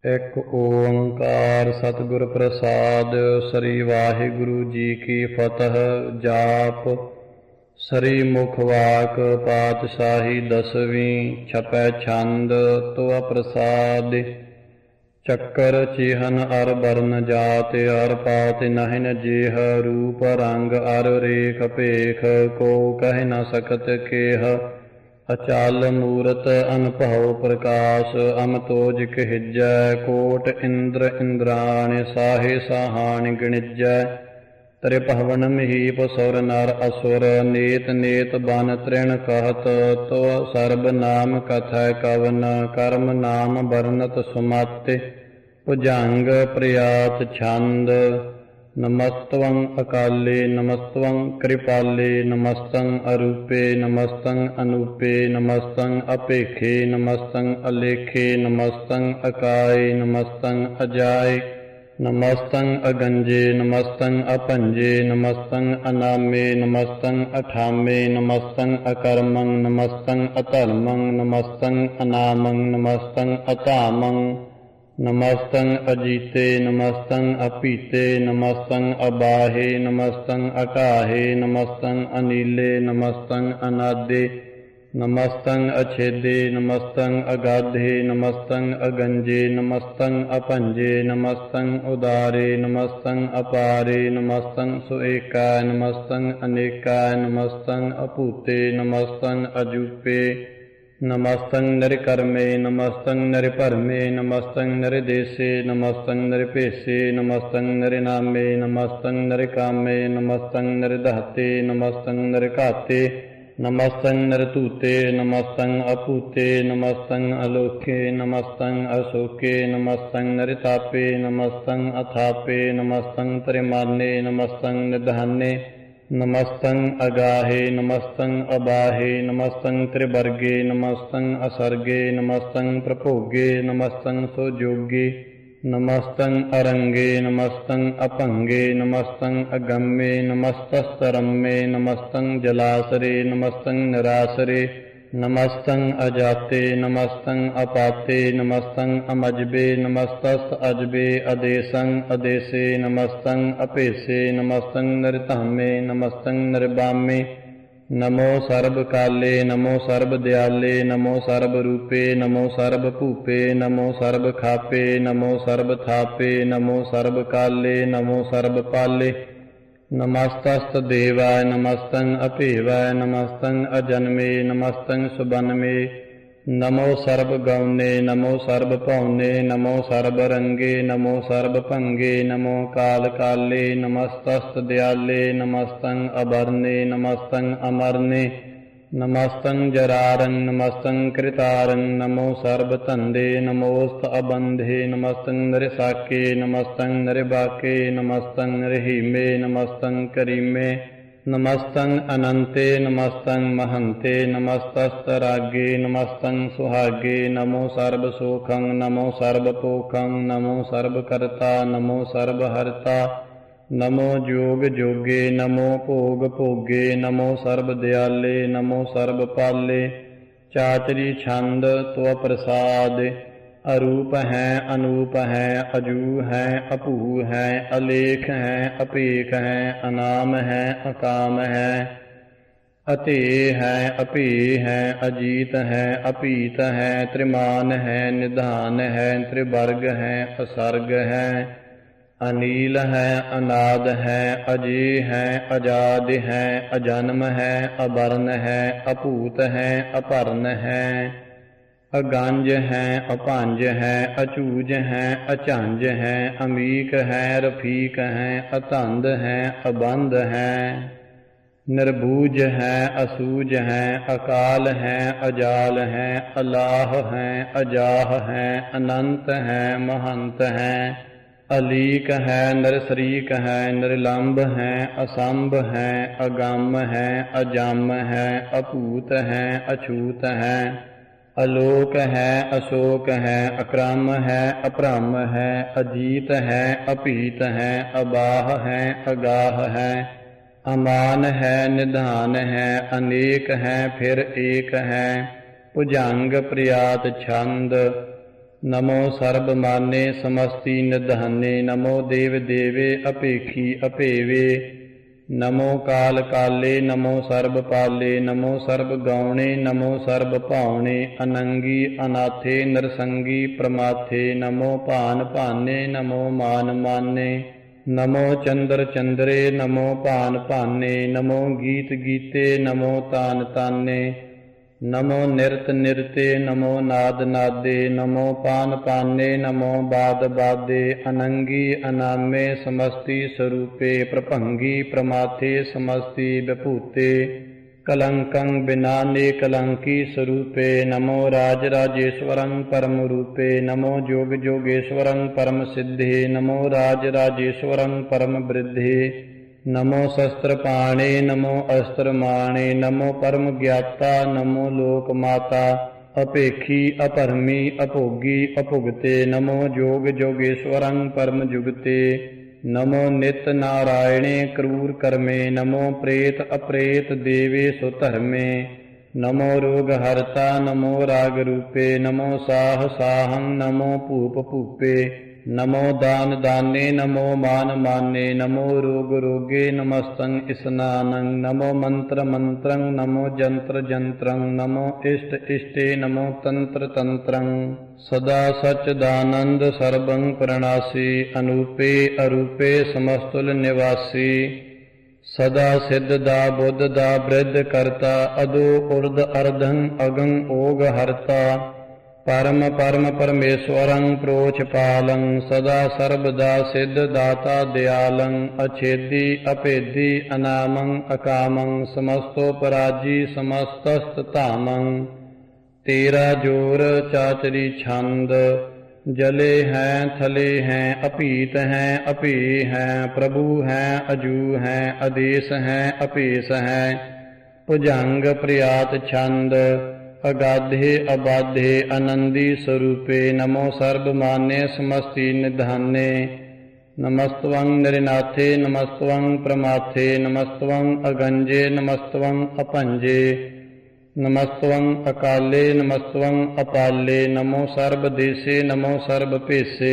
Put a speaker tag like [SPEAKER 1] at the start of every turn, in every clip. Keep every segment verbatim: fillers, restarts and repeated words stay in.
[SPEAKER 1] ਇੱਕ ਓੰਕਾਰ ਸਤਿਗੁਰ ਪ੍ਰਸਾਦ। ਸ੍ਰੀ ਵਾਹਿਗੁਰੂ ਜੀ ਕੀ ਫਤਿਹ। ਜਾਪ ਸ੍ਰੀ ਮੁਖ ਵਾਕ ਪਾਤਸ਼ਾਹੀ ਦਸਵੀਂ। ਛਪੈ ਛੰਦ ਤੁਅ ਪ੍ਰਸਾਦ। ਚੱਕਰ ਚਿਹਨ ਅਰ ਬਰਨ ਜਾਤ ਅਰ ਪਾਤ ਨਹਿਨ ਜੇਹ। ਰੂਪ ਰੰਗ ਅਰ ਰੇਖ ਭੇਖ ਕੋ ਕਹਿ ਨ ਸਕਤ ਕੇਹ। ਅਚਲ ਮੂਰਤ ਅਨਭਉ ਪ੍ਰਕਾਸ਼ ਅਮਤੋਜ ਕਹਿਜੈ। ਕੋਟ ਇੰਦਰ ਇੰਦਰਾਣ ਸਾਹੇ ਸਾਹਾਣ ਗਣਿਜੈ। ਤ੍ਰਿਭਵਨ ਮਹੀਪ ਸੁਰ ਨਰ ਅਸੁਰ ਨੇਤ ਨੇਤ ਬਨ ਤ੍ਰਿਣ कहत। ਤੋ ਸਰਬ ਨਾਮ ਕਥੈ ਕਵਨ ਕਰਮ ਨਾਮ ਵਰਨਤ ਸੁਮਤਿ। ਭੁਜੰਗ ਪ੍ਰਿਆਤ ਛੰਦ। ਨਮਸਤਵੰ ਅਕਾਲੇ ਨਮਸਤਵੰ ਕ੍ਰਿਪਾਲੇ ਨਮਸਤੰ ਅਰੂਪੇ ਨਮਸਤੰ ਅਨੂਪੇ ਨਮਸਤੰ ਅਪੇਖੇ ਨਮਸਤੰ ਅਲੇਖੇ ਨਮਸਤੰ ਅਕਾਏ ਨਮਸਤੰ ਅਜਾਏ ਨਮਸਤੰ ਅਗੰਜੇ ਨਮਸਤੰ ਅਭੰਜੇ ਨਮਸਤੰ ਅਨਾਮੇ ਨਮਸਤੰ ਅਠਾਮੇ ਨਮਸਤੰ ਅਕਰਮੰ ਨਮਸਤੰ ਅਧਰਮੰ ਨਮਸਤੰ ਅਨਾਮੰ ਨਮਸਤੰ ਅਧਾਮੰ ਨਮਸਤੰ ਅਜੀਤੇ ਨਮਸਤੰ ਅਪੀਤੇ ਨਮਸਤੰ ਅਬਾਹੇ ਨਮਸਤੰ ਅਕਾਹੇ ਨਮਸਤੰ ਅਨੀਲੇ ਨਮਸਤੰ ਅਨਾਦੇ ਨਮਸਤੰ ਅਛੇਦੇ ਨਮਸਤੰ ਅਗਾਧੇ ਨਮਸਤੰ ਅਗੰਜੇ ਨਮਸਤੰ ਅਭੰਜੇ ਨਮਸਤੰ ਉਦਾਰੇ ਨਮਸਤੰ ਅਪਾਰੇ ਨਮਸਤੰ ਸੁਏਕਾਇ ਨਮਸਤੰ ਅਨੇਕਾਇ ਨਮਸਤੰ ਅਭੂਤੇ ਨਮਸਤੰ ਅਜੂਪੇ ਨਮਸਤੰ ਨਿਰਕਰਮੇ ਨਮਸਤੰ ਨਿਰਭਰਮੇ ਨਮਸਤੰ ਨਿਰਦੇਸੇ ਨਮਸਤੰ ਨਿਰਭੇਸੇ ਨਮਸਤੰ ਨਿਰਨਾਮੇ ਨਮਸਤੰ ਨਿਰਕਾਮੇ ਨਮਸਤੰ ਨਿਰਧਾਤੇ ਨਮਸਤੰ ਨਿਰਘਾਤੇ ਨਮਸਤੰ ਨਿਰਧੂਤੇ ਨਮਸਤੰ ਅਭੂਤੇ ਨਮਸਤੰ ਅਲੋਕੇ ਨਮਸਤੰ ਅਸ਼ੋਕੇ ਨਮਸਤੰ ਨਿਰਤਾਪੇ ਨਮਸਤੰ ਅਥਾਪੇ ਨਮਸਤੰ ਤ੍ਰਿਮਾਨੇ ਨਮਸਤੰ ਨਿਧਾਨੇ ਨਮਸਤੰ ਅਗਾਹੇ ਨਮਸਤੰ ਅਬਾਹੇ ਨਮਸਤੰ ਤ੍ਰਿਵਰਗੇ ਨਮਸਤੰ ਅਸਰਗੇ ਨਮਸਤੰ ਪ੍ਰਭੋਗੇ ਨਮਸਤੰ ਸੁਜੋਗੇ ਨਮਸਤੰ ਅਰੰਗੇ ਨਮਸਤੰ ਅਭੰਗੇ ਨਮਸਤੰ ਅਗੰਮੇ ਨਮਸਤਸਤਰੰਮੇ ਨਮਸਤੰ ਜਲਾਸਰੇ ਨਮਸਤੰ ਨਿਰਾਸਰੇ ਨਮਸਤੰ ਅਜਾਤੇ ਨਮਸਤੰ ਅਪਾਤੇ ਨਮਸਤੰ ਅਮਜਬੇ ਨਮਸਤਸ ਅਜਬੇ ਅਦੇਸੰ ਅਦੇਸੇ ਨਮਸਤੰ ਅਭੇਸੇ ਨਮਸਤੰ ਨਿਰਧਾਮੇ ਨਮਸਤੰ ਨਿਰਬਾਮੇ ਨਮੋ ਸਰਬ ਕਾਲੇ ਨਮੋ ਸਰਬ ਦਿਆਲੇ ਨਮੋ ਸਰਬ ਰੂਪੇ ਨਮੋ ਸਰਬ ਭੂਪੇ ਨਮੋ ਸਰਬ ਖਾਪੇ ਨਮੋ ਸਰਬ ਥਾਪੇ ਨਮੋ ਸਰਬ ਕਾਲੇ ਨਮੋ ਸਰਬ ਪਾਲੇ ਨਮਸਤਸਤ ਦੇਵਾय ਨਮਸਤੰ ਅਭੇਵਾय ਨਮਸਤੰ ਅਜਨਮੇ ਨਮਸਤੰ ਸੁਬਨਮੇ ਨਮੋ ਸਰਬ ਗੌਨੇ ਨਮੋ ਸਰਬ ਭਉਨੇ ਨਮੋ ਸਰਬ ਰੰਗੇ ਨਮੋ ਸਰਬ ਭੰਗੇ ਨਮੋ ਕਾਲ ਕਾਲੇ ਨਮਸਤਸਤ ਦਿਆਲੇ ਨਮਸਤੰ ਅਬਰਨੇ ਨਮਸਤੰ ਅਮਰਨੇ ਨਮਸਤੰ ਜਰਾਰੰ ਨਮਸਤੰ ਕ੍ਰਿਤਾਰੰ ਨਮੋ ਸਰਬ ਧੰਦੇ ਨਮੋਸਤ ਅਬੰਧੇ ਨਮਸਤੰ ਨਿਰਸਾਕੇ ਨਮਸਤੰ ਨਿਰਬਾਕੇ ਨਮਸਤੰ ਨਿਰਹੀਮੇ ਨਮਸਤੰ ਕਰੀਮੇ ਨਮਸਤੰ ਅਨੰਤੇ ਨਮਸਤੰ ਮਹੰਤੇ ਨਮਸਤਸਤ ਰਾਗੇ ਨਮਸਤੰ ਸੁਹਾਗੇ ਨਮੋ ਸਰਬ ਸੋਖੰ ਨਮੋ ਸਰਬ ਪੋਖੰ ਨਮੋ ਸਰਬ ਕਰਤਾ ਨਮੋ ਸਰਬ ਹਰਤਾ ਨਮੋ ਜੋਗ ਜੋਗੇ ਨਮੋ ਭੋਗ ਭੋਗੇ ਨਮੋ ਸਰਬ ਦਿਆਲੇ ਨਮੋ ਸਰਬ ਪਾਲੇ। ਚਾਚਰੀ ਛੰਦ ਤੁਅ ਪ੍ਰਸਾਦ। ਅਰੂਪ ਹੈ ਅਨੂਪ ਹੈ ਅਜੂ ਹੈ ਅਭੂ ਹੈ ਅਲੇਖ ਹੈ ਅਭੇਖ ਹੈ ਅਨਾਮ ਹੈ ਅਕਾਮ ਹੈ ਅਤੇ ਹੈ ਅਭੇ ਹੈ ਅਜੀਤ ਹੈ ਅਭੀਤ ਹੈ ਤ੍ਰਿਮਾਨ ਹੈ ਨਿਧਾਨ ਹੈ ਤ੍ਰਿਵਰਗ ਹੈ ਅਸਰਗ ਹੈ ਅਨੀਲ ਹੈ ਅਨਾਦ ਹੈ ਅਜੇ ਹੈ ਅਜਾਦ ਹੈ ਅਜਨਮ ਹੈ ਅਬਰਨ ਹੈ ਅਭੂਤ ਹੈ ਅਭਰਨ ਹੈ ਅਗੰਜ ਹੈ ਅਭੰਜ ਹੈ ਅਚੂਜ ਹੈ ਅਝੰਜ ਹੈ ਅਮੀਕ ਹੈ ਰਫੀਕ ਹੈ ਅਤੰਦ ਹੈ ਅਬੰਧ ਹੈ ਨਿਰਬੂਜ ਹੈ ਅਸੂਜ ਹੈ ਅਕਾਲ ਹੈ ਅਜਾਲ ਹੈ ਅਲਾਹ ਹੈ ਅਜਾਹ ਹੈ ਅਨੰਤ ਹੈ ਮਹੰਤ ਹੈ ਅਲੀਕ ਹੈ ਨਿਰਸਰੀਕ ਹੈ ਨਿਰਲੰਭ ਹੈ ਅਸੰਭ ਹੈ ਅਗੰਮ ਹੈ ਅਜੰਮ ਹੈ ਅਭੂਤ ਹੈ ਅਛੂਤ ਹੈ ਅਲੋਕ ਹੈ ਅਸ਼ੋਕ ਹੈ ਅਕ੍ਰਮ ਹੈ ਅਭ੍ਰਮ ਹੈ ਅਜੀਤ ਹੈ ਅਭੀਤ ਹੈ ਅਬਾਹ ਹੈ ਅਗਾਹ ਹੈ ਅਮਾਨ ਹੈ ਨਿਧਾਨ ਹੈ ਅਨੇਕ ਹੈ ਫਿਰ ਏਕ ਹੈ ਭੁਜੰਗ ਪ੍ਰਿਆਤ ਛੰਦ। नमो सर्वमान्ये समस्ति निधाने। नमो देव देवे अपेखी अपेवे। नमो काल काले नमो सर्ब पाले। नमो सर्ब गौणे नमो सर्ब भावने। अनंगी अनाथे नरसंगी प्रमाथे। नमो भान भाने नमो मान माने। नमो चंद्र चंद्रे नमो भान भाने। नमो गीत गीते नमो तान ताने। नमो निरत निरते नमो नाद नादे। नमो पान पाने नमो बाद बादे। अनंगी अनामे समस्ति स्वरूपे। प्रभंगी प्रमाथे समस्ति विभूते। कलंकं बिनाने कलंकी स्वरूपे। नमो राज राजेश्वरं परम रूपे। नमो जोग जोगेश्वरं परम सिद्धे। नमो राज राजेश्वरं परम वृद्धे। नमो शस्त्र पाणे नमो अस्त्र माणे। नमो परम ज्ञाता नमो लोक माता। अपेखी अपरमी अभोगी अभुगते। नमो जोग जोगेश्वरं परम जुगते। नमो नित नारायणे क्रूर कर्मे। नमो प्रेत अप्रेत देवे सुधर्मे। नमो रोग हरता नमो राग रूपे। नमो साह साहं नमो भूप भूपे। नमो दान दाने नमो मान माने। नमो रोग रोगे नमस्तं स्नानं। नमो मंत्र मंत्रं नमो जंत्र जंत्रं। नमो इष्ट इष्टे नमो तंत्र तंत्रं। सदा सच्चिदानंद सर्वं प्रणासी। अनूपे अरूपे समस्तुल निवासी। सदा सिद्ध दा बुद्ध दा वृद्ध करता। अदो उर्ध अर्धं अगं ओग हरता। परम परम परमेश्वरं प्रोच पालं। सदा सर्वदा सिद्ध दाता दयालं। अछेदी अभेदी अनामं अकामं। समस्तोपराजी समस्तस्त धामं। तेरा जोर चाचरी छंद। जले हैं थले हैं अभीत हैं अभे हैं। प्रभु हैं अजू हैं आदेश हैं अपेश हैं। भुजंग प्रयात छंद। अगाधे अबाधे आनंदी स्वरूपे। नमो सर्वमान्ये समस्ति निधाने। नमस्तवं निरनाथे नमस्तवं प्रमाथे। नमस्तवं अगंजे नमस्तवं अपंजे। नमस्तवं अकाले नमस्तवं अपाले। नमो सर्वदेशे नमो सर्वपेशे।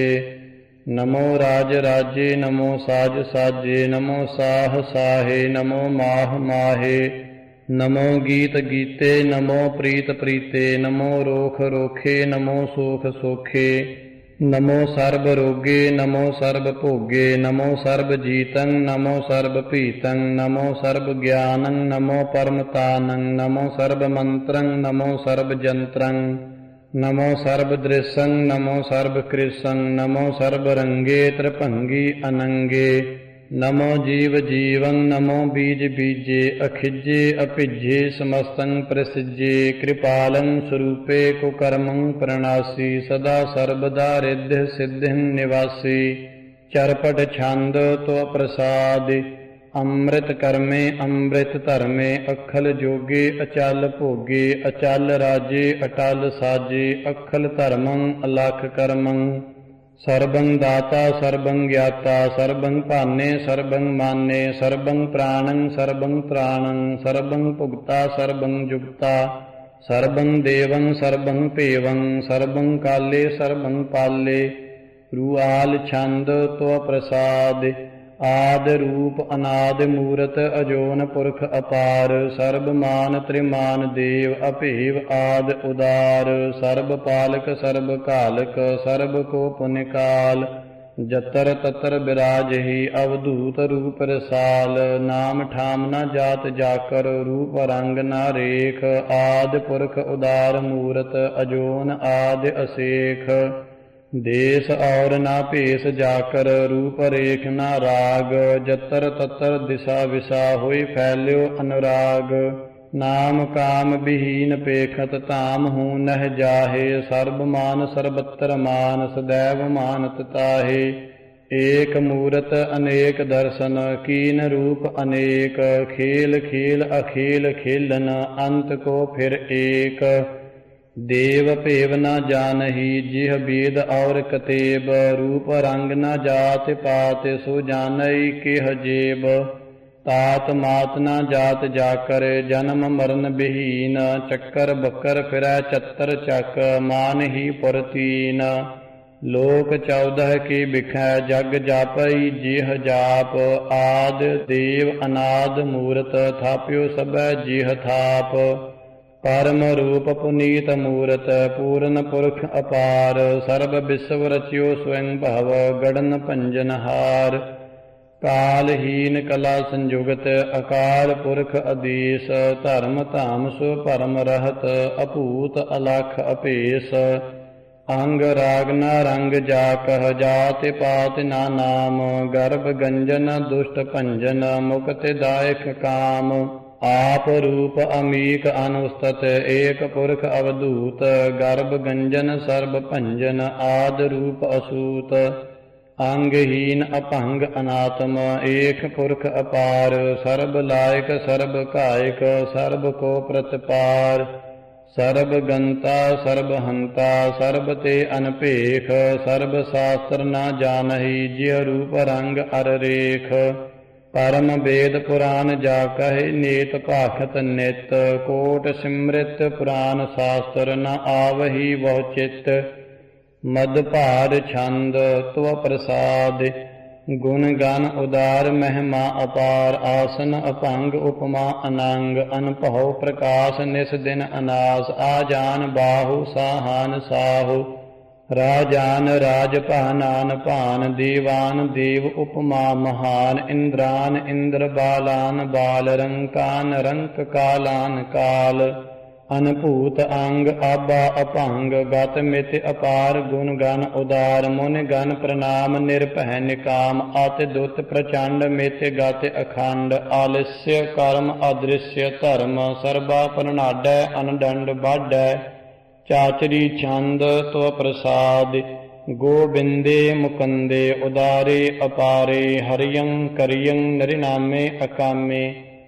[SPEAKER 1] नमो राज राजे नमो साज साजे। नमो साह साहे नमो माह माहे। नमो गीत गीते नमो प्रीत प्रीते। नमो रोख रोखे नमो सोख सोखे। नमो सर्व रोगे नमो सर्व भोगे। नमो सर्व जीतं नमो सर्व पीतं। नमो सर्व ज्ञानं नमो परमतानं। नमो सर्व मंत्रं नमो सर्व जंत्रं। नमो सर्व दृश्यं नमो सर्व कृशं। नमो सर्व रंगे त्रिभंगी अनंगे। नमो जीव जीवं नमो बीज बीजे। अखिजे अभिजे समस्तं प्रसिजे। कृपालं स्वरूपे कुकर्मं प्रणासी। सदा सर्वदा रिद्धि सिद्धिं निवासी। चरपट छंद तो प्रसाद। अमृत कर्मे अमृत धर्मे। अखल जोगे अचल भोगे। अचल राजे अटल साजे। अखल धर्मं अलख कर्मं। सर्वं दाता सर्वं ज्ञाता। सर्वं भाने सर्वं माने। सर्वं प्राणं सर्वं त्राणं। सर्वं भुगता सर्वं जुगता। सर्वं देवं सर्वं पेवं। सर्वं काले सर्वं पाले। रुआल छंद तो प्रसाद। आद रूप अनाद मूरत अजोन पुरख अपार। सर्वमान त्रिमान देव अभेव आद उदार। सर्व पालक सर्व कालक सर्व को पुण्य काल। जतर ततर विराजहि अवधूत रूप रसाल। नाम ठाम न जात जाकर रूप रंग न रेख। आद पुरख उदार मूरत अजोन आद असेख। देश और ना भेष जाकर रूप रेख न राग। जतर ततर दिशा विशा होई फैल्यो अनुराग। नाम काम विहीन पेखत धाम हूँ नह जाहे। सर्वमान सर्वत्र मान सदैव मानत ताहे। एक मूरत अनेक दर्शन कीन रूप अनेक। खेल खेल अखेल खेलन अंत को फिर एक। देव भेव न जानही जिह वेद और कतेब। रूप रंग न जात पात सो जानई केह जेब। ਤਾਤ ਮਾਤ ਨਾ ਜਾਤ ਜਾਕਰ ਜਨਮ ਮਰਨ ਬਿਹੀਨ ਚੱਕਰ ਬੱਕਰ ਫਿਰੈ ਚੱਤਰ ਚੱਕ ਮਾਨਹੀ ਪੁਰ ਤੀਨ ਲੋਕ ਚੌਦਹ ਕੀ ਬਿਖੈ ਜਗ ਜਾਪਈ ਜਿਹ ਜਾਪ ਆਦ ਦੇਵ ਅਨਾਦ ਮੂਰਤ ਥਾਪਿਓ ਸਭੈ ਜਿਹ ਥਾਪ ਪਰਮ ਰੂਪ ਪੁਨੀਤ ਮੂਰਤ ਪੂਰਨ ਪੁਰਖ ਅਪਾਰ ਸਰਬ ਵਿਸਵ ਰਚਿਓ ਸਵੈੰ ਭਵ ਗੜਨ ਭੰਜਨ ਹਾਰ ਕਾਲਹੀਨ ਕਲਾ ਸੰਜੁਗਤ ਅਕਾਲ ਪੁਰਖ ਅਦੀਸ ਧਰਮ ਧਾਮ ਸੋ ਭਰਮ ਰਹਤ ਅਭੂਤ ਅਲਖ ਅਭੇਸ ਅੰਗ ਰਾਗ ਨ ਰੰਗ ਜਾ ਕਹ ਜਾਤਿ ਪਾਤਿ ਨਾ ਨਾਮ ਗਰਭ ਗੰਜਨ ਦੁਸ਼ਟ ਭੰਜਨ ਮੁਕਤਿ ਦਾਇਕ ਕਾਮ ਆਪ ਰੂਪ ਅਮੀਕ ਅਨੁਸਤਤ ਏਕ ਪੁਰਖ ਅਵਧੂਤ ਗਰਭ ਗੰਜਨ ਸਰਬ ਭੰਜਨ ਆਦ ਰੂਪ ਅਸੂਤ ਅੰਗਹੀਨ ਅਭੰਗ ਅਨਾਤਮ ਏਕ ਪੁਰਖ ਅਪਾਰ ਸਰਬ ਲਾਇਕ ਸਰਬ ਕਾਇਕ ਸਰਬ ਕੋ ਪ੍ਰਤਪਾਰ ਸਰਬ ਗੰਤਾ ਸਰਬ ਹੰਤਾ ਸਰਬ ਤੇ ਅਨਭੇਖ ਸਰਬ ਸ਼ਾਸਤਰ ਨਾ ਜਾਣਹੀ ਜਿਹ ਰੂਪ ਰੰਗ ਅਰ ਰੇਖ ਪਰਮ ਵੇਦ ਪੁਰਾਨ ਜਾ ਕਹੇ ਨੇਤ ਭਾਖਤ ਨਿਤ ਕੋਟ ਸਿਮ੍ਰਿਤ ਪੁਰਾਨ ਸ਼ਾਸਤਰ ਨ ਆਵਹੀ ਬਹੁ ਚਿਤ ਮਦ ਭਾਰ ਛੰਦ ਤਵ ਪ੍ਰਸਾਦ ਗੁਣ ਗਨ ਉਦਾਰ ਮਹਿਮਾ ਅਪਾਰ ਆਸਨ ਅਭੰਗ ਉਪਮਾ ਅਨੰਗ ਅਨਭਉ ਪ੍ਰਕਾਸ਼ ਨਿਸ ਦਿਨ ਅਨਾਸ ਆ ਜਾਨ ਬਾਹੂ ਸਾਹਾਨ ਸਾਹੂ ਰਾਜਾਨ ਰਾਜ ਭਾਨਾਨ ਭਾਨ ਦੀਵਾਨ ਦੇਵ ਉਪਮਾ ਮਹਾਨ ਇੰਦਰਾਨ ਇੰਦਰ ਬਾਲਾਨ ਬਾਲ ਰੰਕਾਨ ਰੰਕ ਕਾਲਾਨ ਕਾਲ ਅਨਭੂਤ ਅੰਗ ਆਬਾ ਅਭੰਗ ਗਤ ਮਿਤ ਅਪਾਰ ਗੁਣ ਗਨ ਉਦਾਰ ਮੁਨ ਗਨ ਪ੍ਰਣਾਮ ਨਿਰਭੈ ਨਿਕਾਮ ਅਤਿ ਦੁੱਤ ਪ੍ਰਚੰਡ ਮਿਤ ਗਤ ਅਖੰਡ ਆਲਸਯ ਕਰਮ ਅਦ੍ਰਿਸ਼ਯ ਧਰਮ ਸਰਬਾ ਪ੍ਰਨਾਡੈ ਅਨਡੰਡ ਬਾਢੈ ਚਾਚਰੀ ਛੰਦ ਤਵ ਪ੍ਰਸਾਦ ਗੋਬਿੰਦੇ ਮੁਕੰਦੇ ਉਦਾਰੇ ਅਪਾਰੇ ਹਰਿਯੰ ਕਰਿਯੰ ਨਰਿਨਾਮੇ ਅਕਾਮੇ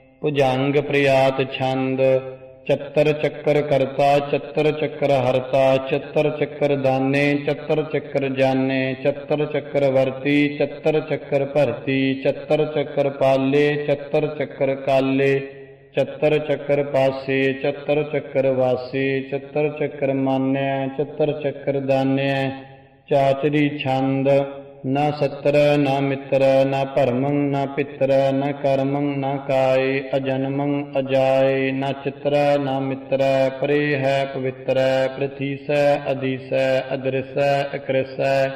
[SPEAKER 1] ਭੁਜੰਗ ਪ੍ਰਿਆਤ ਛੰਦ ਚੱਤਰ ਚੱਕਰ ਕਰਤਾ ਚੱਤਰ ਚੱਕਰ ਹਰਤਾ ਚੱਤਰ ਚੱਕਰ ਦਾਨੇ ਚੱਤਰ ਚੱਕਰ ਜਾਨੇ ਚੱਤਰ ਚੱਕਰ ਵਰਤੀ ਚੱਤਰ ਚੱਕਰ ਭਰਤੀ ਚੱਤਰ ਚੱਕਰ ਪਾਲੇ ਚੱਤਰ ਚੱਕਰ ਕਾਲੇ ਚੱਤਰ ਚੱਕਰ ਪਾਸੇ ਚੱਤਰ ਚੱਕਰ ਵਾਸੇ ਚੱਤਰ ਚੱਕਰ ਮਾਨਿਆ ਚੱਤਰ ਚੱਕਰ ਦਾਨਿਆ ਚਾਚਰੀ ਛੰਦ ਨਾ ਸਤਰ ਨਾ ਮਿੱਤਰ ਨਾ ਭਰਮੰ ਨਾ ਪਿੱਤਰ ਨਾ ਕਰਮੰ ਨਾ ਕਾਇ ਅਜਨਮੰ ਅਜਾਇ ਨਾ ਚਿਤਰ ਨਾ ਮਿੱਤਰ ਪਰੇ ਹੈ ਪਵਿੱਤਰ ਪ੍ਰਥੀਸੈ ਅਦੀਸੈ ਅਦ੍ਰਿਸੈ ਅਕ੍ਰਿਸੈ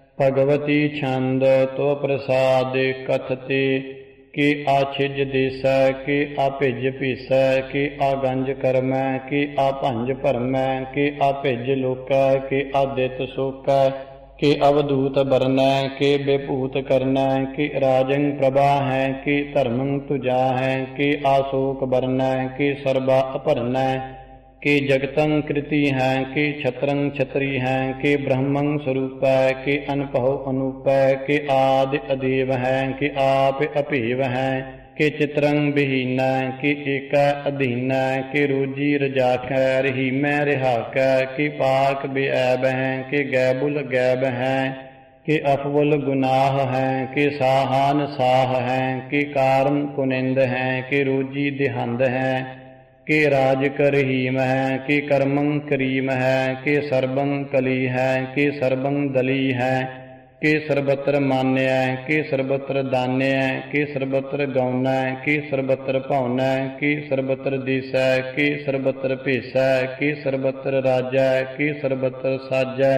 [SPEAKER 1] ਭਗਵਤੀ ਛੰਦ ਤੋ ਪ੍ਰਸਾਦ ਕਥਤੇ ਕਿ ਆ ਛਿਜ ਦੇਸੈ ਕਿ ਆ ਭਿਜ ਭੀਸੈ ਕਿ ਆ ਗੰਜ ਕਰਮੈ ਕਿ ਆ ਭੰਜ ਭਰਮੈ ਕਿ ਆ ਭਿਜ ਲੋਕੈ ਕਿ ਆ ਦਿੱਤ ਸੋਕੈ ਕਿ ਅਵਧੂਤ ਬਰਨੈ ਕਿ ਬੇਭੂਤ ਕਰਨੈ ਕਿ ਰਾਜੰ ਪ੍ਰਭਾ ਹੈ ਕਿ ਧਰਮੰ ਤੁਜਾ ਹੈ ਕਿ ਆਸੋਕ ਬਰਨੈ ਕਿ ਸਰਬਾ ਅਭਰਨੈ ਕਿ ਜਗਤੰ ਕ੍ਰਿਤੀ ਹੈ ਕਿ ਛਤਰੰ ਛਤਰੀ ਹੈ ਕਿ ਬ੍ਰਹਮੰ ਸਰੂਪੈ ਕਿ ਅਨਭਉ ਅਨੂਪੈ ਕਿ ਆਦਿ ਅਦੇਵ ਹੈ ਕਿ ਆਪ ਅਭੇਵ ਹੈ ਕਿ ਚਿਤਰੰ ਬਿਹੀਨੈ ਕਿ ਏਕੈ ਅਧੀਨੈ ਕਿ ਰੋਜੀ ਰਜਾਖੈ ਰਹੀਮੈ ਰਿਹਾਕੈ ਕਿ ਪਾਕ ਬੇਐਬ ਹੈ ਕਿ ਗੈਬੁਲ ਗੈਬ ਹੈ ਕਿ ਅਫਵਲ ਗੁਨਾਹ ਹੈ ਕਿ ਸਾਹਾਨ ਸਾਹ ਹੈ ਕਿ ਕਾਰਨ ਕੁਨਿੰਦ ਹੈ ਕਿ ਰੋਜੀ ਦਿਹੰਦ ਹੈ ਕਿ ਰਾਜ ਕਰਹੀਮ ਹੈ ਕਿ ਕਰਮੰ ਕਰੀਮ ਹੈ ਕਿ ਸਰਬੰ ਕਲੀ ਹੈ ਕਿ ਸਰਬੰ ਦਲੀ ਹੈ ਕਿ ਸਰਬਤਰ ਮਾਨਿਆ ਕਿ ਸਰਬਤਰ ਦਾਨਿਆ ਕਿ ਸਰਬਤਰ ਗਾਉਨੈ ਕਿ ਸਰਬਤਰ ਭਾਉਨੈ ਕਿ ਸਰਬਤਰ ਦੀਸੈ ਕਿ ਸਰਬਤਰ ਭੇਸੈ ਕਿ ਸਰਬਤਰ ਰਾਜੈ ਕਿ ਸਰਬਤਰ ਸਾਜੈ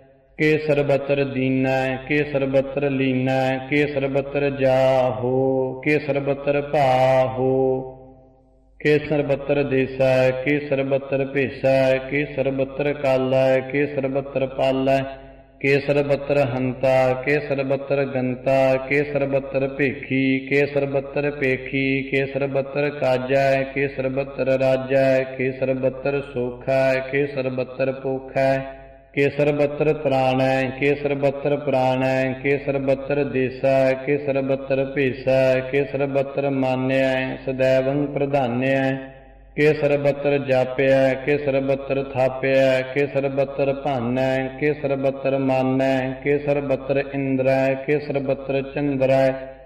[SPEAKER 1] ਕਿ ਸਰਬਤਰ ਦੀਨੈ ਕਿ ਸਰਬਤਰ ਲੀਨੈ ਕਿ ਸਰਬਤਰ ਜਾਹੋ ਕਿ ਸਰਬਤਰ ਭਾਹੋ ਕਿ ਸਰਬਤਰ ਦੇਸੈ ਕਿ ਸਰਬਤਰ ਭੇਸੈ ਕਿ ਸਰਬਤਰ ਕਾਲੈ ਕਿ ਸਰਬਤਰ ਪਾਲੈ ਕਿ ਸਰਬਤਰ ਹੰਤਾ ਕਿ ਸਰਬਤਰ ਗੰਤਾ ਕਿ ਸਰਬਤਰ ਭੇਖੀ ਕਿ ਸਰਬਤਰ ਭੇਖੀ ਕਿ ਸਰਬਤਰ ਕਾਜੈ ਕਿ ਸਰਬਤਰ ਰਾਜੈ ਕਿ ਸਰਬਤਰ ਸੋਖੈ ਕਿ ਸਰਬਤਰ ਪੋਖੈ ਕਿ ਸਰਬਤਰ ਤ੍ਰਾਣੈ ਕਿ ਸਰਬਤਰ ਪ੍ਰਾਣੈ ਕਿ ਸਰਬਤਰ ਦੇਸੈ ਕਿ ਸਰਬਤਰ ਭੇਸੈ ਕਿ ਸਰਬਤਰ ਮਾਨਿਆ ਸदैवੰ ਪ੍ਰਧਾਨਿਆ ਕਿ ਸਰਬਤਰ ਜਾਪਿਆ ਕਿ ਸਰਬਤਰ ਥਾਪਿਆ ਕਿ ਸਰਬਤਰ ਭਾਨੈ ਕਿ ਸਰਬਤਰ ਮਾਨੈ ਕਿ ਸਰਬਤਰ ਇੰਦਰੈ ਕਿ ਸਰਬਤਰ ਚੰਦਰੈ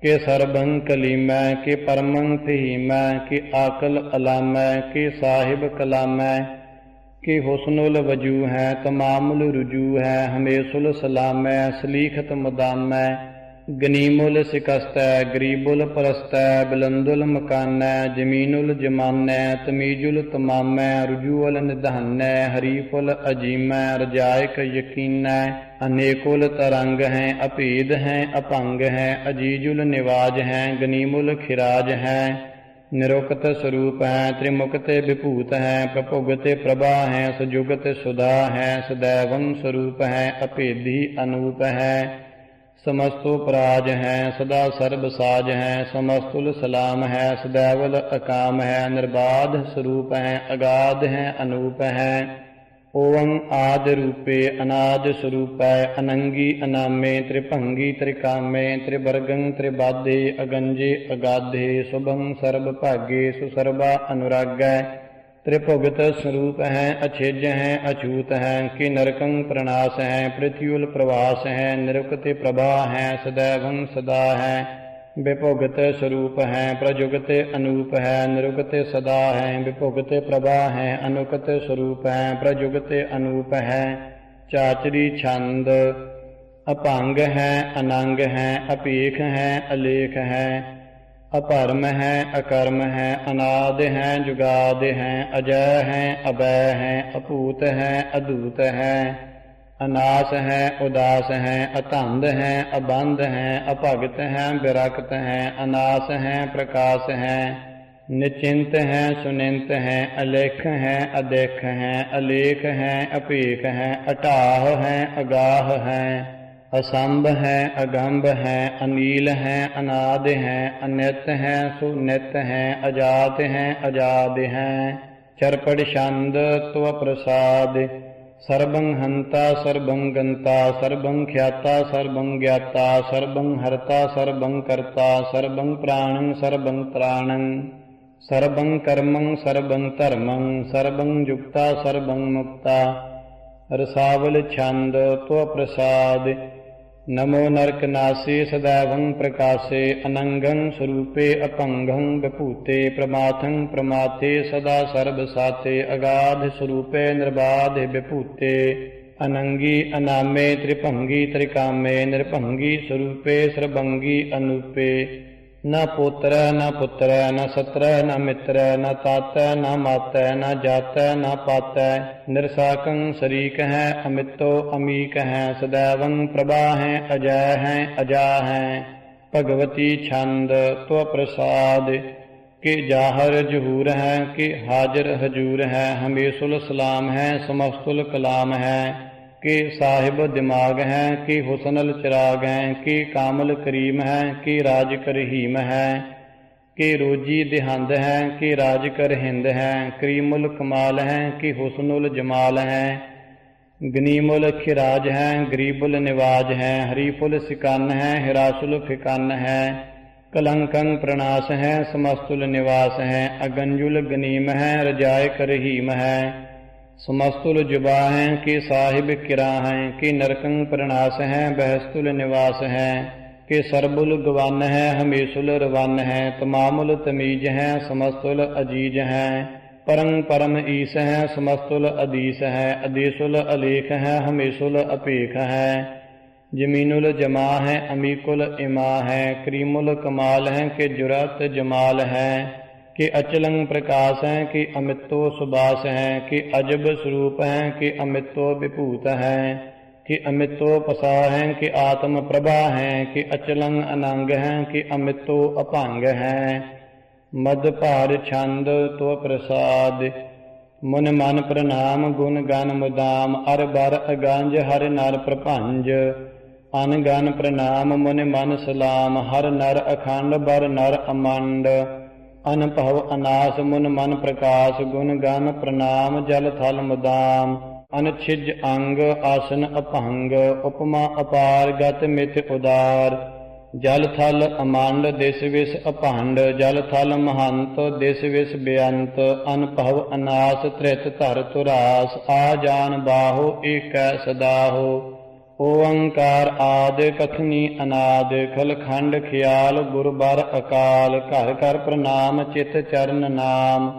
[SPEAKER 1] के सरबं कलीमै के परमं फहीमै के आकल अलामै के साहिब कलामै कि हुस्नुल वजू है तमामुल रुजू है हमेशुल सलामै सलीखत मुदामै गनीमुल सिकस्तै गरीबुल परस्तै बुलंदुल मकानै जमीनुल जमानै तमीजुल तमामै रुजूअल निधानै हरीफुल अजीमै रजायक यकीनै अनेकुल तरंग हैं अभेद हैं अपंग हैं अजीजुल निवाज हैं गनीमुल खिराज हैं निरुक्त स्वरूप है त्रिमुक्त विभूत है प्रभुगत प्रभा है सजुगत सुधा है सदैवं स्वरूप है अभेदी अनूप है समस्तो पराज है सदा सर्ब साज है समस्तुल सलाम है सदैवल अकाम है निर्बाध स्वरूप है अगाध है अनूप है ओवं आद रूपे अनाद स्वरूपै अनंगी अनामे त्रिभंगी त्रिकामे त्रिवर्गं त्रिबाधे अगंजे अगाधे शुभं सर्व भागे सुसर्वा अनुरागै त्रिभुगत स्वरूप है अछेज है अछूत है कि नरकं प्रणाश है पृथ्वील प्रवास है निरुक्त प्रभा है सदैवं सदा है विभुगत स्वरूप है प्रजुगत अनूप है निरुगत सदा है विभुगत प्रभा है अनुगत स्वरूप है प्रजुगत अनूप है चाचरी छंद अपंग है अनंग है अपीख है अलेख है अपरम है अकर्म है अनाद है जुगाद है अजय है अभय है अपूत है अदूत है अनास है उदास है अतंद है अबंध है अभगत है विरक्त है अनास है प्रकाश है निचिंत है सुनिंत है अलेख है अदेख है अलेख है अपेख है अटाह है अगाह है असंभ है अगंभ है अनील है अनाद है अनित है सुनित है अजात है अजाद है चरपड़ छंद त्व प्रसाद सर्वं हंता सर्वं गंता सर्वं ख्याता सर्वं ज्ञाता सर्वं हरता सर्वं कर्ता सर्वं प्राणं सर्वं त्राणं सर्वं कर्मं सर्वं धर्मं सर्वं युक्ता सर्वं मुक्ता रसावल छंद त्व प्रसाद नमो नरकनासे सदैवं प्रकाशे अनंगं स्वरूपे अपंगं विभूते प्रमाथं प्रमाथे सदा सर्वसाते अगाध स्वरूपे निर्बाध विभूते अनंगी अनामे त्रिभंगी त्रिकामे निर्भंगी स्वरूपे सर्वंगी अनूपे न पुत्र न पुत्र न सत्र न मित्र न तात न मात न जात न पात निरसाकं शरीक है अमितो अमीक है सदैवं प्रभा है अजय है अजा है भगवती छंद त्व प्रसाद कि जाहर जहूर है कि हाजिर हजूर है हमेशुल सलाम है समस्तुल कलाम है कि साहिब दिमाग है कि हुसनल चिराग है कि कामल करीम है कि राज कर हीम है कि रोजी दिहंद है कि राज कर हिंद है करीमुल कमाल है कि हुसनुल जमाल है गनीमुल खिराज है गरीबुल निवाज है हरीफुल सिकन है हिरासुल फिकन है कलंकं प्रणाश है समस्तुल निवास है अगंजुल गनीम है रजाय कर हीम है समस्तुल जुबा है कि साहिब किरा है कि नरकं प्रणाश है बहस्तुल निवास है कि सरबुल गवन है हमेशुल रवन है तमामुल तमीज है समस्तुल अजीज है परं परम ईस है समस्तुल अदीस है अदीसुल अलेख है हमेशुल अपेख है जमीनुल जमा है अमीकुल इमा है करीमुल कमाल है कि जुरत जमाल है कि अचलं प्रकाश है कि अमितो सुबास है कि अजब स्वरूप है कि अमितो विभूत है कि अमितो पसा है कि आत्म प्रभा है कि अचलं अनंग है कि अमितो अपंग है मद भार छंद तो प्रसाद मुन मन प्रणाम गुण गन मुदाम अर बर अगंज हर नर प्रपंज अन गन प्रणाम मुन मन सलाम हर नर अखंड बर नर अमंड अनभव अनास मुन मन प्रकाश गुण गन प्रणाम जल थल मुदाम अनछिज अंग आसन अपंग उपमा अपार गत मित उदार जल थल अमंड दिस विस अभंड जल थल महंत दिस विस बेअंत अनभव अनास त्रित धर तुरास आ जान बाहो एक सदाहो ਓੰਕਾਰ ਆਦਿ ਕਥਨੀ ਅਨਾਦ ਖਲਖੰਡ ਖਿਆਲ ਗੁਰਬਰ ਅਕਾਲ ਘਰ ਘਰ ਪ੍ਰਣਾਮ ਚਿਤ ਚਰਨ ਨਾਮ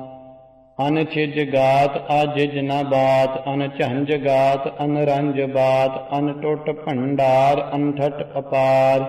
[SPEAKER 1] ਅਨਛਿਜ ਗਾਤ ਅਜਿਜ ਨ ਬਾਤ ਅਨਝੰਜ ਗਾਤ ਅਨਰੰਜ ਬਾਤ ਅਨਟੁੱਟ ਭੰਡਾਰ ਅਨਠਟ ਅਪਾਰ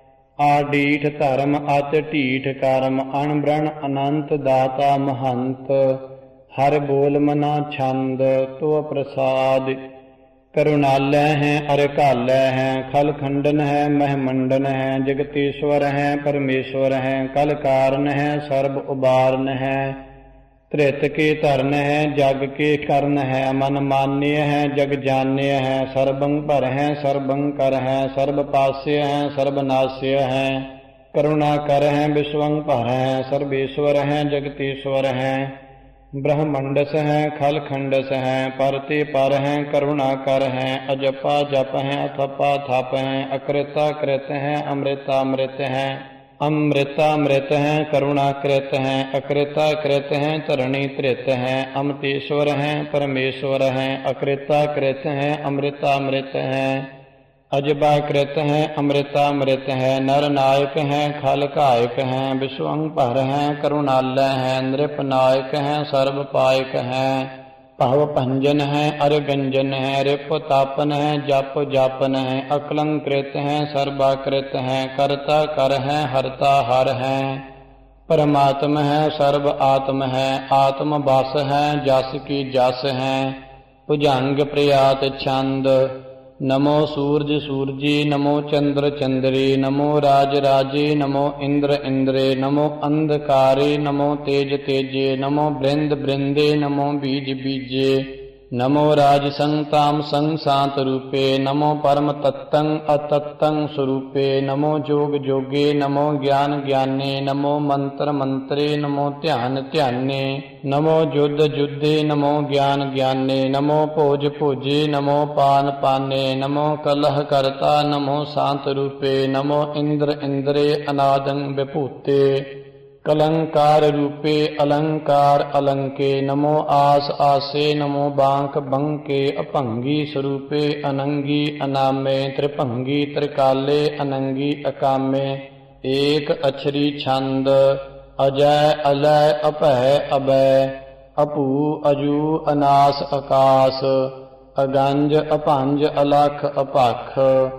[SPEAKER 1] ਆਡੀਠ ਧਰਮ ਅਤ ਢੀਠ ਕਰਮ ਅਣਬ੍ਰਣ ਅਨੰਤ ਦਾਤਾ ਮਹੰਤ ਹਰ ਬੋਲ ਮਨਾ ਛੰਦ ਤੋ ਪ੍ਰਸਾਦ ਕਰੁਣਾਲੈ ਹੈ ਅਰਕਾਲੈ ਹੈ ਖਲ ਖੰਡਨ ਹੈ ਮਹਿਮੰਡਨ ਹੈ ਜਗਤੀਸ਼ਵਰ ਹੈ ਪਰਮੇਸ਼ਵਰ ਹੈ ਕਲ ਕਾਰਨ ਹੈ ਸਰਬ ਉਬਾਰਨ ਹੈ ਧ੍ਰਿਤ ਕੇ ਧਰਨ ਹੈ ਜਗ ਕੇ ਕਰਨ ਹੈ ਮਨ ਮਾਨਿය ਹੈ ਜਗ ਜਾਣਿਆ ਹੈ ਸਰਬੰ ਭਰ ਹੈ ਸਰਬੰ ਕਰ ਹੈ ਸਰਬ ਪਾਸਿਆ ਹੈ ਸਰਬ ਨਾਸਿਆ ਹੈ ਕਰੁਣਾ ਕਰ ਹੈ ਵਿਸ਼ਵੰ ਭਰ ਹੈ ਸਰਬੇਸ਼ਵਰ ਹੈ ਜਗਤੀਸ਼ਵਰ ਹੈ ਬ੍ਰਹਮੰਡਸ ਹੈ ਖਲ ਖੰਡਸ ਹੈ ਪਰ ਤੇ ਪਰ ਹੈ ਕਰੁਣਾ ਕਰ ਹੈ ਅਜਪਾ ਜਪ ਹੈ ਅਥਪਾ ਥਪ ਹੈ ਅਕ੍ਰਿਤਾ ਕ੍ਰਿਤ ਹੈ ਅੰਮ੍ਰਿਤਾ ਅੰਮ੍ਰਿਤ ਹੈ ਅੰਮ੍ਰਿਤਾ ਅੰਮ੍ਰਿਤ ਹੈ ਕਰੁਣਾ ਕ੍ਰਿਤ ਹੈ ਅਕ੍ਰਿਤਾ ਕ੍ਰਿਤ ਹੈ ਧਰਣੀ ਧ੍ਰਿਤ ਹੈ ਅਮਤੇਸ਼ਵਰ ਹੈ ਪਰਮੇਸ਼ਵਰ ਹੈ ਅਕ੍ਰਿਤਾ ਕ੍ਰਿਤ ਹੈ ਅੰਮ੍ਰਿਤਾ ਅੰਮ੍ਰਿਤ ਹੈ ਅਜਬਾ ਕ੍ਰਿਤ ਹੈ ਅੰਮ੍ਰਿਤਾ ਅੰਮ੍ਰਿਤ ਹੈ ਨਰ ਨਾਇਕ ਹੈ ਖਲ ਕਾਇਕ ਹੈ ਵਿਸ਼ਵੰ ਭਰ ਹੈ ਕਰੁਣਾਲੈ ਹੈ ਨ੍ਰਿਪ ਨਾਇਕ ਹੈ ਸਰਬ ਪਾਇਕ ਹੈ ਭਵ ਭੰਜਨ ਹੈ ਅਰਗੰਜਨ ਹੈ ਰਿਪ ਤਾਪਨ ਹੈ ਜਪ ਜਾਪਨ ਹੈ ਅਕਲੰਕ੍ਰਿਤ ਹੈ ਸਰਬਾਕ੍ਰਿਤ ਹੈ ਕਰਤਾ ਕਰ ਹੈ ਹਰਤਾ ਹਰ ਹੈ ਪਰਮਾਤਮ ਹੈ ਸਰਬ ਆਤਮ ਹੈ ਆਤਮ ਬਸ ਹੈ ਜਸ ਕੀ ਜਸ ਹੈ ਭੁਜੰਗ ਪ੍ਰਿਆਤ ਛੰਦ ਨਮੋ ਸੂਰਜ ਸੂਰਜੀ ਨਮੋ ਚੰਦਰ ਚੰਦਰੀ ਨਮੋ ਰਾਜ ਰਾਜੇ ਨਮੋ ਇੰਦਰ ਇੰਦਰੇ ਨਮੋ ਅੰਧਕਾਰੇ ਨਮੋ ਤੇਜ ਤੇਜੇ ਨਮੋ ਬ੍ਰਿੰਦ ਬ੍ਰਿੰਦੇ ਨਮੋ ਬੀਜ ਬੀਜੇ ਨਮੋ ਰਾਜ ਸੰਤਾਮ ਸੰਗ ਸਾਤ ਰੂਪੇ ਨਮੋ ਪਰਮ ਤਤੰ ਅਤਤੰ ਸਰੂਪੇ ਨਮੋ ਜੋਗ ਜੋਗੇ ਨਮੋ ਗਿਆਨ ਗਿਆਨੇ ਨਮੋ ਮੰਤਰ ਮੰਤਰੇ ਨਮੋ ਧਿਆਨ ਧਿਆਨੇ ਨਮੋ ਜੁਧ ਜੁਧੇ ਨਮੋ ਗਿਆਨ ਗਿਆਨੇ ਨਮੋ ਭੋਜ ਭੋਜੇ ਨਮੋ ਪਾਨ ਪਾਨੇ ਨਮੋ ਕਲਹ ਕਰਤਾ ਨਮੋ ਸਾਤ ਰੂਪੇ ਨਮੋ ਇੰਦਰ ਇੰਦਰੇ ਅਨਾਦੰ ਵਿਭੂਤੇ ਕਲੰਕਾਰ ਰੂਪੇ ਅਲੰਕਾਰ ਅਲੰਕੇ ਨਮੋ ਆਸ ਆਸੇ ਨਮੋ ਬਾਂਕ ਬੰਕੇ ਅਭੰਗੀ ਸਰੂਪੇ ਅਨੰਗੀ ਅਨਾਮੇ ਤ੍ਰਿਭੰਗੀ ਤ੍ਰਿਕਾਲੇ ਅਨੰਗੀ ਅਕਾਮੇ ਏਕ ਅਛਰੀ ਛੰਦ ਅਜੈ ਅਲੈ ਅਭੈ ਅਬੈ ਅਪੂ ਅਜੂ ਅਨਾਸ ਆਕਾਸ ਅਗੰਜ ਅਭੰਜ ਅਲਖ ਅਪਖ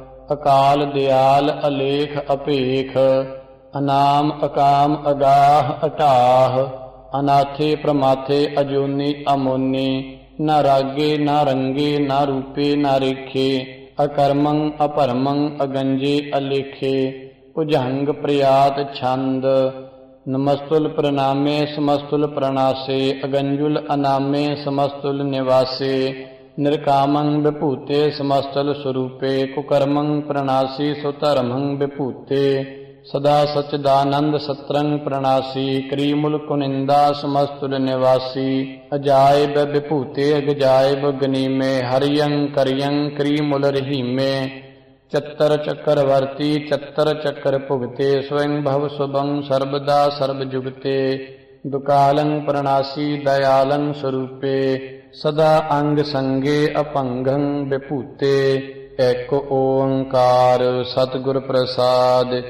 [SPEAKER 1] ਅਕਾਲ ਦਿਆਲ ਅਲੇਖ ਅਪੇਖ ਅਨਾਮ ਅਕਾਮ ਅਗਾਹ ਅਟਾਹ ਅਨਾਥੇ ਪ੍ਰਮਾਥੇ ਅਜੂਨੀ ਅਮੋਨੀ ਨ ਰਾਗੇ ਨ ਰੰਗੇ ਨ ਰੂਪੇ ਨ ਰੇਖੇ ਅਕਰਮੰ ਅਪਰਮੰ ਅਗੰਜੇ ਅਲੇਖੇ ਭੁਜੰਗ ਪ੍ਰਿਆਤ ਛੰਦ ਨਮਸਤੁਲ ਪ੍ਰਣਾਮੇ ਸਮਸਤੁਲ ਪ੍ਰਣਾਸੇ ਅਗੰਜੁਲ ਅਨਾਮੇ ਸਮਸਤੁਲ ਨਿਵਾਸੇ ਨਿਰਕਾਮੰ ਵਿਭੂਤੇ ਸਮਸਤੁਲ ਸਰੂਪੇ ਕੁਕਰਮੰ ਪ੍ਰਣਾਸੀ ਸੁਧਰਮੰ ਵਿਭੂਤੇ ਸਦਾ ਸਚਦਾਨੰਦ ਸਤਰੰਗ ਪ੍ਰਣਾਸੀ ਕਰੀਮੁਲ ਕੁਨਿੰਦਾ ਸਮਸਤੁਲ ਨਿਵਾਸੀ ਅਜਾਇਬ ਵਿਭੂਤੇ ਅਗਜਾਇਬ ਗਨੀਮੇ ਹਰਿਯੰ ਕਰਿਯੰ ਕਰੀਮੁਲ ਰਹੀਮੇ ਚੱਤਰ ਚੱਕਰਵਰਤੀ ਚੱਤਰ ਚੱਕਰ ਭੁਗਤੇ ਸਵਯੰ ਭਵ ਸੁਭੰ ਸਰਬਦਾ ਸਰਬ ਜੁਗਤੇ ਦੁਕਾਲੰ ਪ੍ਰਣਾਸੀ ਦਇਆਲੰ ਸਰੂਪੇ ਸਦਾ ਅੰਗ ਸੰਗੇ ਅਪੰਗੰ ਵਿਭੂਤੇ ਏਕ ਓੰਕਾਰ ਸਤਿਗੁਰ ਪ੍ਰਸਾਦਿ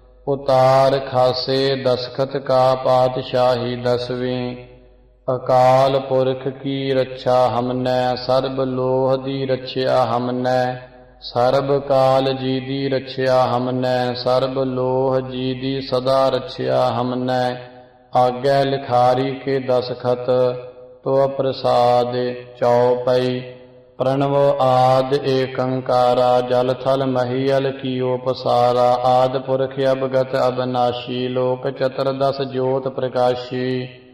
[SPEAKER 1] ਉਤਾਰ ਖਾਸੇ ਦਸਖਤ ਕਾ ਪਾਤਸ਼ਾਹੀ ਦਸਵੀਂ ਅਕਾਲ ਪੁਰਖ ਕੀ ਰੱਛਾ ਹਮਨੈ ਸਰਬ ਲੋਹ ਦੀ ਰੱਛਿਆ ਹਮਨੈ ਸਰਬ ਕਾਲ ਜੀ ਦੀ ਰੱਛਿਆ ਹਮਨੈ ਸਰਬ ਲੋਹ ਜੀ ਦੀ ਸਦਾ ਰੱਛਿਆ ਹਮਨੈ ਆਗੈ ਲਿਖਾਰੀ ਕੇ ਦਸਖਤ ਤੋ ਪ੍ਰਸਾਦ ਚਉਪਈ ਪ੍ਰਣਵ ਆਦਿ ਏਕੰਕਾਰਾ ਜਲ ਥਲ ਮਹੀਅਲ ਕੀਓ ਪਸਾਰਾ ਆਦਿ ਪੁਰਖ ਅਵਗਤ ਅਬਨਾਸ਼ੀ ਲੋਕ ਚਤੁਰਦਸ ਜੋਤ ਪ੍ਰਕਾਸ਼ੀ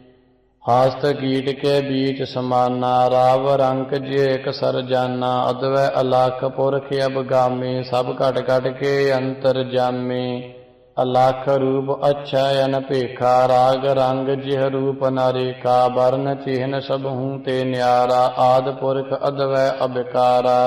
[SPEAKER 1] ਹਸਤ ਕੀਟ ਕੇ ਬੀਚ ਸਮਾਨਾ ਰਾਵ ਰੰਕ ਜੇ ਇਕ ਸਰਜਾਨਾ ਅਦਵੈ ਅਲਖ ਪੁਰਖ ਅਬਗਾਮੀ ਸਭ ਘਟ ਘਟ ਕੇ ਅੰਤਰ ਜਾਮੀ ਅਲਖ ਰੂਪ ਅਛੈ ਅਨਪੇਖਾ ਰਾਗ ਰੰਗ ਜਿਹ ਰੂਪ ਨਰੇਖਾ ਵਰਨ ਚਿਹਨ ਸਭਹੂ ਤੇ ਨਿਆਰਾ ਆਦਿ ਪੁਰਖ ਅਦਵੈ ਅਬਿਕਾਰਾ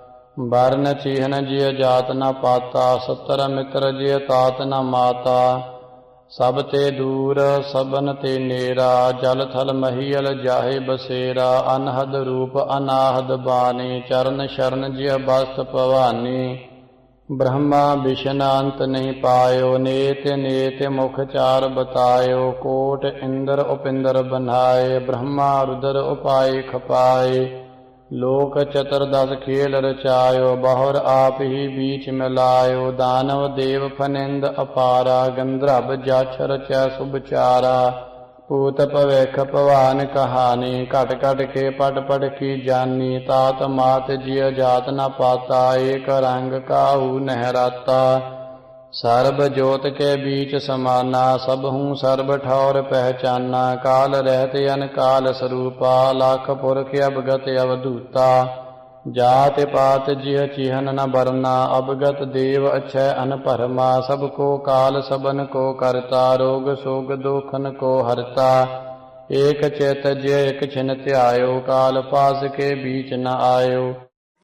[SPEAKER 1] ਵਰਨ ਚਿਹਨ ਜਿਹ ਜਾਤ ਨ ਪਾਤਾ ਸਤਰ ਮਿਤਰ ਜਿਹ ਤਾਤ ਨ ਮਾਤਾ ਸਭ ਤੇ ਦੂਰ ਸਭਨ ਤੇ ਨੇਰਾ, ਜਲ ਥਲ ਮਹੀਲ ਜਾਹੇ ਬਸੇਰਾ। ਅਨਹਦ ਰੂਪ ਅਨਾਹਦ ਬਾਣੀ, ਚਰਨ ਸ਼ਰਨ ਜਿਹ ਬਸਤ ਭਵਾਨੀ। ਬ੍ਰਹਮਾ ਵਿਸ਼ਨ ਅੰਤ ਨਹੀਂ ਪਾਇਓ, ਨੇਤ ਨੇਤ ਮੁਖ ਚਾਰ ਬਤਾਇਓ। ਕੋਟ ਇੰਦਰ ਉਪਿੰਦਰ ਬਨਾਏ, ਬ੍ਰਹਮਾ ਰੁਦਰ ਉਪਾਏ ਖਪਾਏ। ਲੋਕ ਚਤੁਰਦਸ ਖੇਲ ਰਚਾਇਓ, ਬਹੁਰ ਆਪ ਹੀ ਬੀਚ ਮਿਲਾਇਓ। ਦਾਨਵ ਦੇਵ ਫਨਿੰਦ ਅਪਾਰਾ, ਗੰਧਰਵ ਜਛ ਰਚੈ ਸੁਭਚਾਰਾ। ਭੂਤ ਭਵਿਖ ਭਵਾਨ ਕਹਾਣੀ, ਘਟ ਘਟ ਕੇ ਪਟ ਪਟ ਕੀ ਜਾਨੀ। ਤਾਤ ਮਾਤ ਜਿय ਜਾਤ ਨ ਪਾਤਾ, ਏਕ ਰੰਗ ਕਾਹੂ ਨਹਿਰਾਤਾ। ਸਰਬ ਜੋਤ ਕੇ ਬੀਚ ਸਮਾਨਾ, ਸਭਹੂੰ ਸਰਬ ਠੌਰ ਪਹਿਚਾਨਾ। ਕਾਲ ਰਹਿਤ ਅਨਕਾਲ ਸਰੂਪਾ, ਲਖ ਪੁਰਖ ਅਵਗਤ ਅਵਧੂਤਾ। ਜਾਤ ਪਾਤ ਜਿਹ ਚਿਹਨ ਨ ਬਰਨਾ, ਅਵਗਤ ਦੇਵ ਅਛੈ ਅਨਭਰਮਾ। ਸਭ ਕੋ ਕਾਲ ਸਬਨ ਕੋ ਕਰਤਾ, ਰੋਗ ਸੋਗ ਦੋਖਨ ਕੋ ਹਰਤਾ। ਏਕ ਚਿਤ ਜਿਹ ਇਕ ਛਿਨ ਧਿਆਇਓ, ਕਾਲ ਪਾਸ ਕੇ ਬੀਚ ਨ ਆਇਓ।